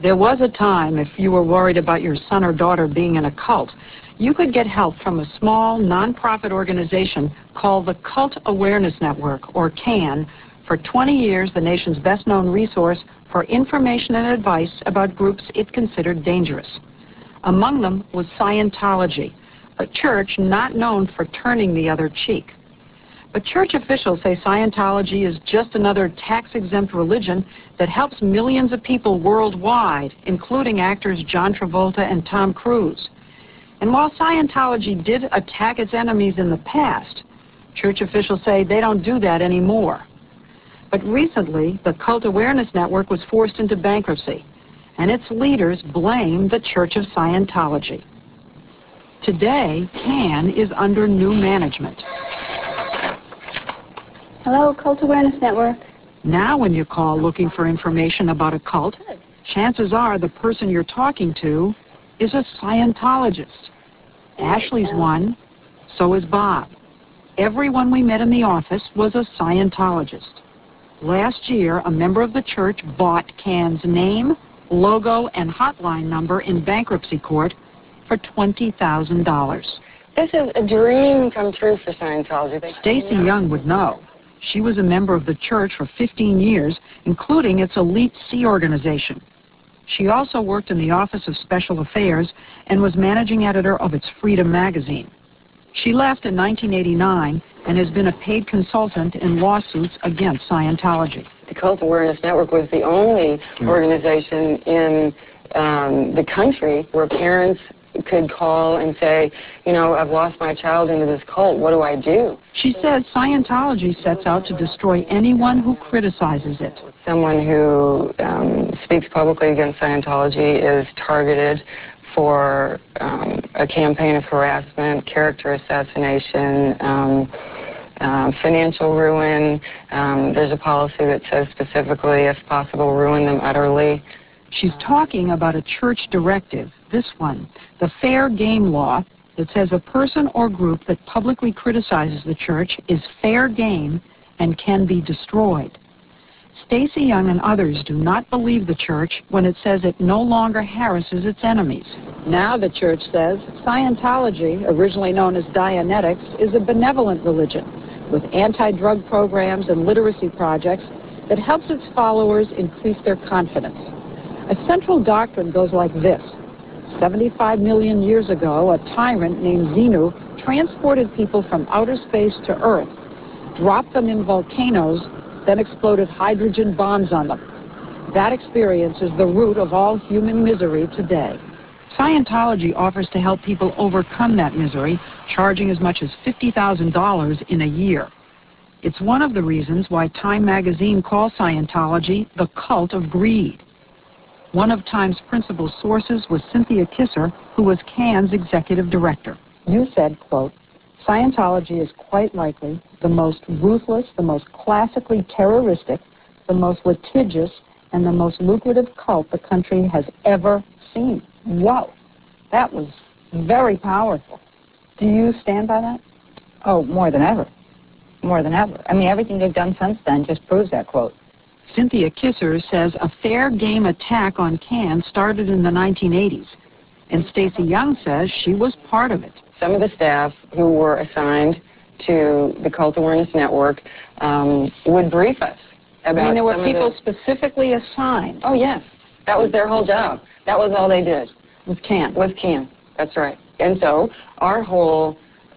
There was a time, if you were worried about your son or daughter being in a cult, you could get help from a small, nonprofit organization called the Cult Awareness Network, or CAN. For 20 years, the nation's best-known resource for information and advice about groups it considered dangerous. Among them was Scientology, a church not known for turning the other cheek. But church officials say Scientology is just another tax-exempt religion that helps millions of people worldwide, including actors John Travolta and Tom Cruise. And while Scientology did attack its enemies in the past, church officials say they don't do that anymore. But recently, the Cult Awareness Network was forced into bankruptcy, and its leaders blame the Church of Scientology. Today, CAN is under new management. Hello, Cult Awareness Network. Now when you call looking for information about a cult, chances are the person you're talking to is a Scientologist. Ashley's one, so is Bob. Everyone we met in the office was a Scientologist. Last year, a member of the church bought CAN's name, logo, and hotline number in bankruptcy court for $20,000. This is a dream come true for Scientology. Stacy Young would know. She was a member of the church for 15 years, including its elite Sea organization. She also worked in the Office of Special Affairs and was managing editor of its Freedom magazine. She left in 1989 and has been a paid consultant in lawsuits against Scientology. The Cult Awareness Network was the only organization in the country where parents could call and say, you know, I've lost my child into this cult, what do I do? She says Scientology sets out to destroy anyone who criticizes it. Someone who speaks publicly against Scientology is targeted for a campaign of harassment, character assassination, financial ruin. There's a policy that says specifically, if possible, ruin them utterly. She's talking about a church directive, this one, the Fair Game Law, that says a person or group that publicly criticizes the church is fair game and can be destroyed. Stacy Young and others do not believe the church when it says it no longer harasses its enemies. Now the church says Scientology, originally known as Dianetics, is a benevolent religion with anti-drug programs and literacy projects that helps its followers increase their confidence. A central doctrine goes like this. 75 million years ago, a tyrant named Xenu transported people from outer space to Earth, dropped them in volcanoes, then exploded hydrogen bombs on them. That experience is the root of all human misery today. Scientology offers to help people overcome that misery, charging as much as $50,000 in a year. It's one of the reasons why Time magazine calls Scientology the cult of greed. One of Time's principal sources was Cynthia Kisser, who was CAN's executive director. You said, quote, Scientology is quite likely the most ruthless, the most classically terroristic, the most litigious, and the most lucrative cult the country has ever seen. Wow, that was very powerful. Do you stand by that? Oh, more than ever. More than ever. I mean, everything they've done since then just proves that quote. Cynthia Kisser says a fair game attack on CAN started in the 1980s, and Stacy Young says she was part of it. Some of the staff who were assigned to the Cult Awareness Network would brief us about. I mean, there were people specifically assigned. Oh, yes. That was their whole job. That was all they did. With CAN. With CAN. That's right. And so our whole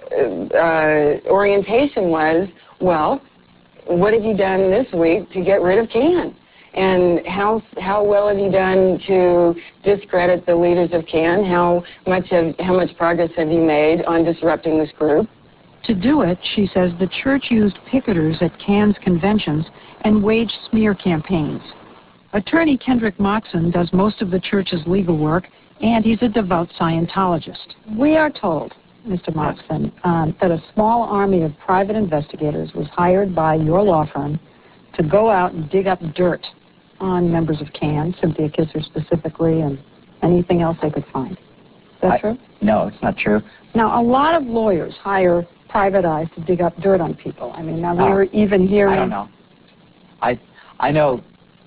orientation was, well, what have you done this week to get rid of CAN? And how well have you done to discredit the leaders of CAN? How much progress have you made on disrupting this group? To do it, she says the church used picketers at CAN's conventions and waged smear campaigns. Attorney Kendrick Moxon does most of the church's legal work, and he's a devout Scientologist. We are told, Mr. Moxon, that a small army of private investigators was hired by your law firm to go out and dig up dirt on members of CAN, Cynthia Kisser specifically, and anything else they could find. Is that true? No, it's not true. Now, a lot of lawyers hire private eyes to dig up dirt on people. I mean, now we were even hearing... I don't know. I know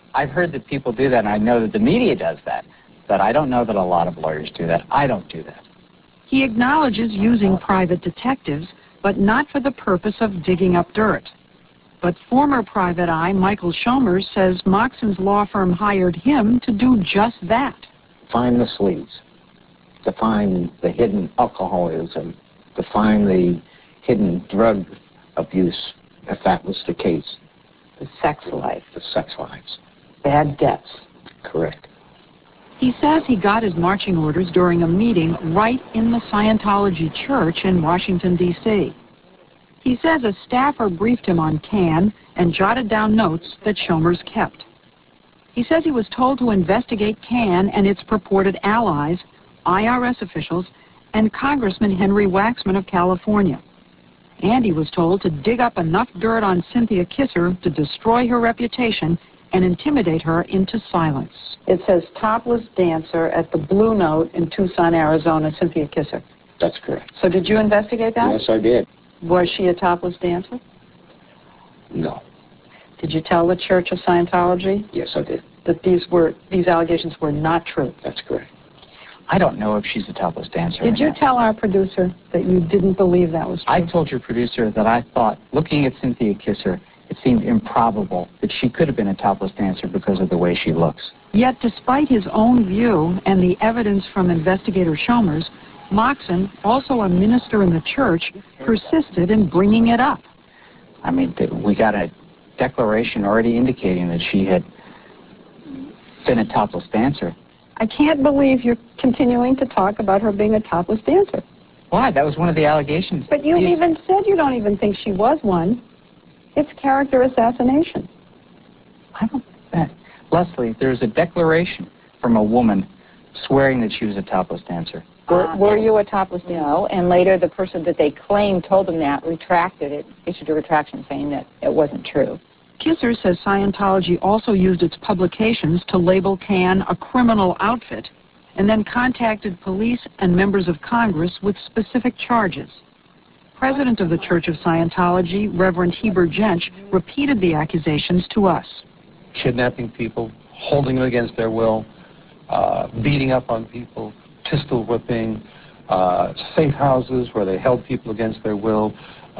I've heard that people do that, and I know that the media does that, but I don't know that a lot of lawyers do that. I don't do that. He acknowledges using private detectives, but not for the purpose of digging up dirt. But former private eye Michael Schomer says Moxon's law firm hired him to do just that. Find the sleaze, to find the hidden alcoholism, to find the hidden drug abuse, if that was the case. The sex life. The sex lives. Bad debts. Correct. He says he got his marching orders during a meeting right in the Scientology church in Washington, D.C. He says a staffer briefed him on CAN and jotted down notes that Schomer's kept. He says he was told to investigate CAN and its purported allies, IRS officials, and Congressman Henry Waxman of California. And he was told to dig up enough dirt on Cynthia Kisser to destroy her reputation and intimidate her into silence. It says topless dancer at the Blue Note in Tucson, Arizona, Cynthia Kisser. That's correct. So did you investigate that? Yes, I did. Was she a topless dancer? No. Did you tell the Church of Scientology Yes, I did. that these allegations were not true? That's correct. I don't know if she's a topless dancer. Did you tell our producer that you didn't believe that was true? I told your producer that I thought, looking at Cynthia Kisser, it seemed improbable that she could have been a topless dancer because of the way she looks. Yet, despite his own view and the evidence from investigator Schomer's, Moxon, also a minister in the church, persisted in bringing it up. I mean, we got a declaration already indicating that she had been a topless dancer. I can't believe you're continuing to talk about her being a topless dancer. Why? That was one of the allegations. But you even said you don't even think she was one. It's character assassination. I don't... Leslie, there's a declaration from a woman swearing that she was a topless dancer. Were you a topless dancer? No, and later the person that they claimed told them that retracted it, issued a retraction saying that it wasn't true. Kisser says Scientology also used its publications to label CAN a criminal outfit and then contacted police and members of Congress with specific charges. President of the Church of Scientology, Reverend Heber Jensch, repeated the accusations to us. Kidnapping people, holding them against their will, beating up on people, pistol whipping, safe houses where they held people against their will,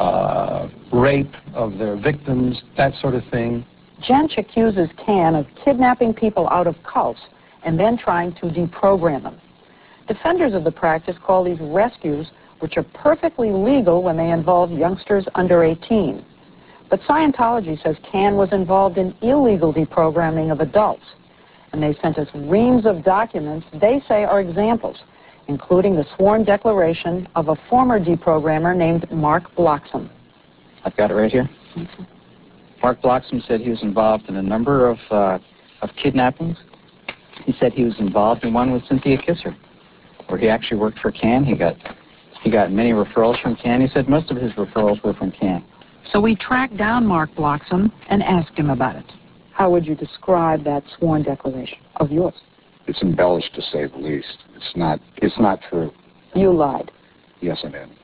rape of their victims, that sort of thing. Jensch accuses CAN of kidnapping people out of cults and then trying to deprogram them. Defenders of the practice call these rescues, which are perfectly legal when they involve youngsters under 18. But Scientology says CAN was involved in illegal deprogramming of adults. And they sent us reams of documents they say are examples, including the sworn declaration of a former deprogrammer named Mark Bloxham. I've got it right here. Mark Bloxham said he was involved in a number of kidnappings. He said he was involved in one with Cynthia Kisser, where he actually worked for CAN. He got many referrals from CAN. He said most of his referrals were from CAN. So we tracked down Mark Bloxham and asked him about it. How would you describe that sworn declaration of yours? It's embellished, to say the least. It's not true. You lied. Yes, I did.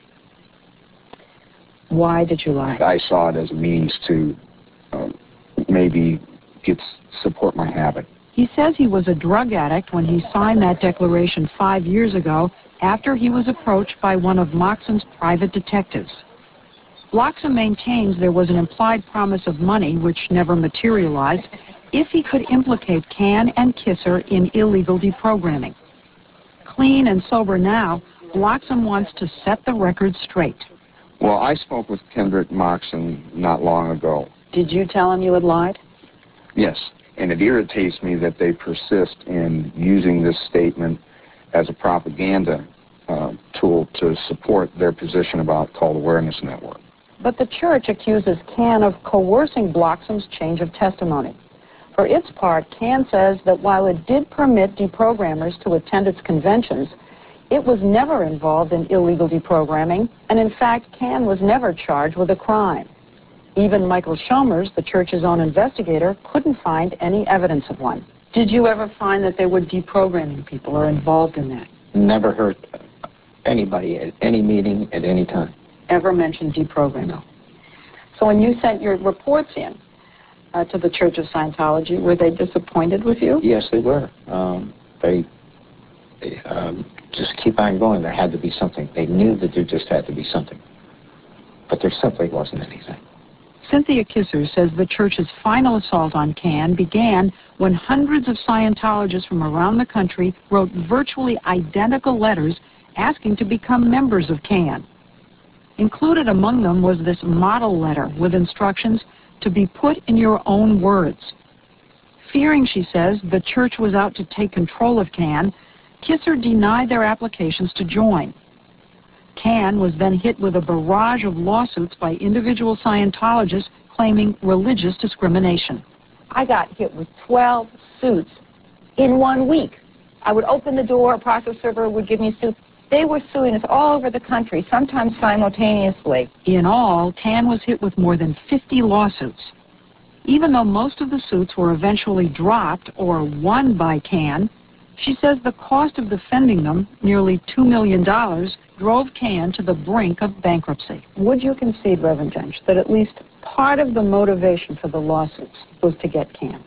Why did you lie? I saw it as a means to maybe support my habit. He says he was a drug addict when he signed that declaration 5 years ago after he was approached by one of Moxon's private detectives. Bloxham maintains there was an implied promise of money, which never materialized, if he could implicate CAN and Kisser in illegal deprogramming. Clean and sober now, Bloxham wants to set the record straight. Well, I spoke with Kendrick Moxon not long ago. Did you tell him you had lied? Yes, and it irritates me that they persist in using this statement as a propaganda tool to support their position about Cult Awareness Network. But the church accuses CAN of coercing Bloxham's change of testimony. For its part, CAN says that while it did permit deprogrammers to attend its conventions, it was never involved in illegal deprogramming, and in fact, CAN was never charged with a crime. Even Michael Schomer's, the church's own investigator, couldn't find any evidence of one. Did you ever find that they were deprogramming people or involved in that? Never hurt anybody at any meeting at any time. Ever mentioned deprogramming? No. So when you sent your reports in, to the Church of Scientology. Were they disappointed with you? Yes, they were. They just keep on going. There had to be something. They knew that there just had to be something. But there simply wasn't anything. Cynthia Kisser says the church's final assault on CAN began when hundreds of Scientologists from around the country wrote virtually identical letters asking to become members of CAN. Included among them was this model letter with instructions to be put in your own words. Fearing, she says, the church was out to take control of CAN, Kisser denied their applications to join. CAN was then hit with a barrage of lawsuits by individual Scientologists claiming religious discrimination. I got hit with 12 suits in 1 week. I would open the door, a process server would give me suits. They were suing us all over the country, sometimes simultaneously. In all, CAN was hit with more than 50 lawsuits. Even though most of the suits were eventually dropped or won by CAN, she says the cost of defending them, nearly $2 million, drove CAN to the brink of bankruptcy. Would you concede, Reverend Jensch, that at least part of the motivation for the lawsuits was to get CAN,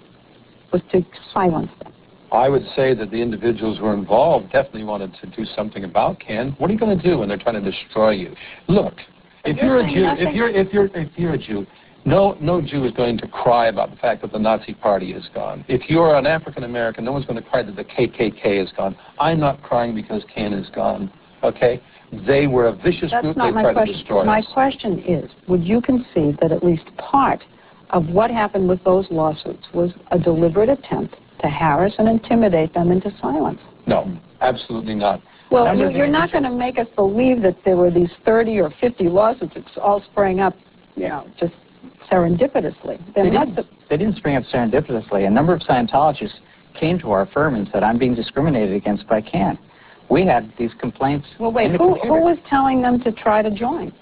was to silence them? I would say that the individuals who were involved definitely wanted to do something about CAN. What are you going to do when they're trying to destroy you? Look, if you're a Jew, if you're a Jew, no Jew is going to cry about the fact that the Nazi Party is gone. If you're an African American, no one's going to cry that the KKK is gone. I'm not crying because CAN is gone. Okay? They were a vicious group. They tried to destroy us. My question is, would you concede that at least part of what happened with those lawsuits was a deliberate attempt to harass and intimidate them into silence? No, absolutely not. Well, you're not going to make us believe that there were these 30 or 50 lawsuits that all sprang up, you know, just serendipitously. They didn't spring up serendipitously. A number of Scientologists came to our firm and said, I'm being discriminated against by CAN. We had these complaints. Well, wait, who was telling them to try to join?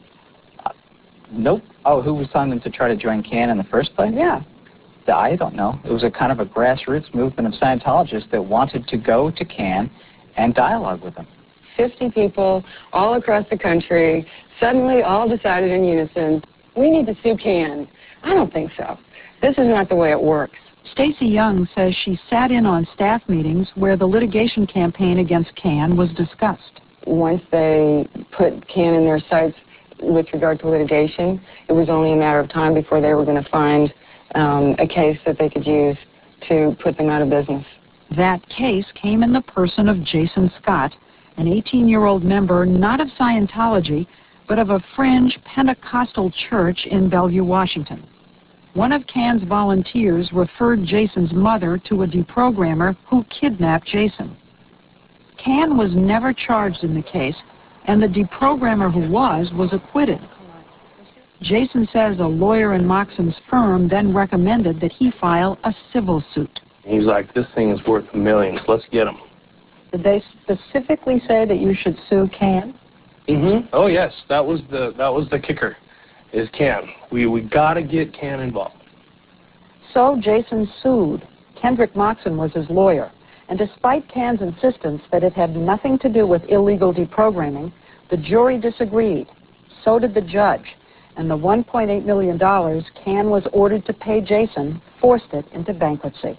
Nope. Oh, who was telling them to try to join CAN in the first place? Yeah. I don't know. It was a kind of a grassroots movement of Scientologists that wanted to go to CAN and dialogue with them. 50 people all across the country suddenly all decided in unison, we need to sue CAN. I don't think so. This is not the way it works. Stacy Young says she sat in on staff meetings where the litigation campaign against CAN was discussed. Once they put CAN in their sights with regard to litigation, it was only a matter of time before they were going to find a case that they could use to put them out of business. That case came in the person of Jason Scott, an 18-year-old member not of Scientology, but of a fringe Pentecostal church in Bellevue, Washington. One of CAN's volunteers referred Jason's mother to a deprogrammer who kidnapped Jason. CAN was never charged in the case, and the deprogrammer who was acquitted. Jason says a lawyer in Moxon's firm then recommended that he file a civil suit. He's like, this thing is worth millions. Let's get him. Did they specifically say that you should sue CAN? Mm-hmm. Oh, yes. That was the kicker, is CAN. We got to get CAN involved. So Jason sued. Kendrick Moxon was his lawyer. And despite CAN's insistence that it had nothing to do with illegal deprogramming, the jury disagreed. So did the judge. And the $1.8 million CAN was ordered to pay Jason forced it into bankruptcy.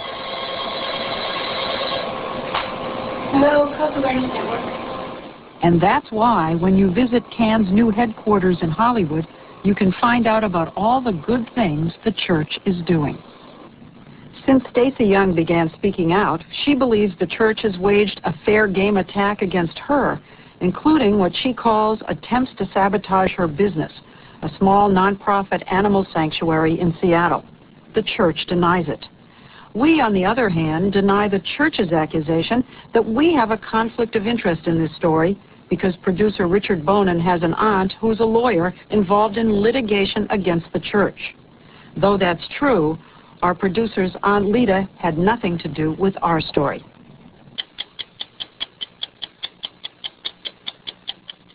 Hello, Cult Awareness Network. And that's why when you visit CAN's new headquarters in Hollywood, you can find out about all the good things the church is doing. Since Stacy Young began speaking out, she believes the church has waged a fair game attack against her, including what she calls attempts to sabotage her business, a small nonprofit animal sanctuary in Seattle. The church denies it. We, on the other hand, deny the church's accusation that we have a conflict of interest in this story because producer Richard Bonin has an aunt who's a lawyer involved in litigation against the church. Though that's true, our producer's Aunt Lita had nothing to do with our story.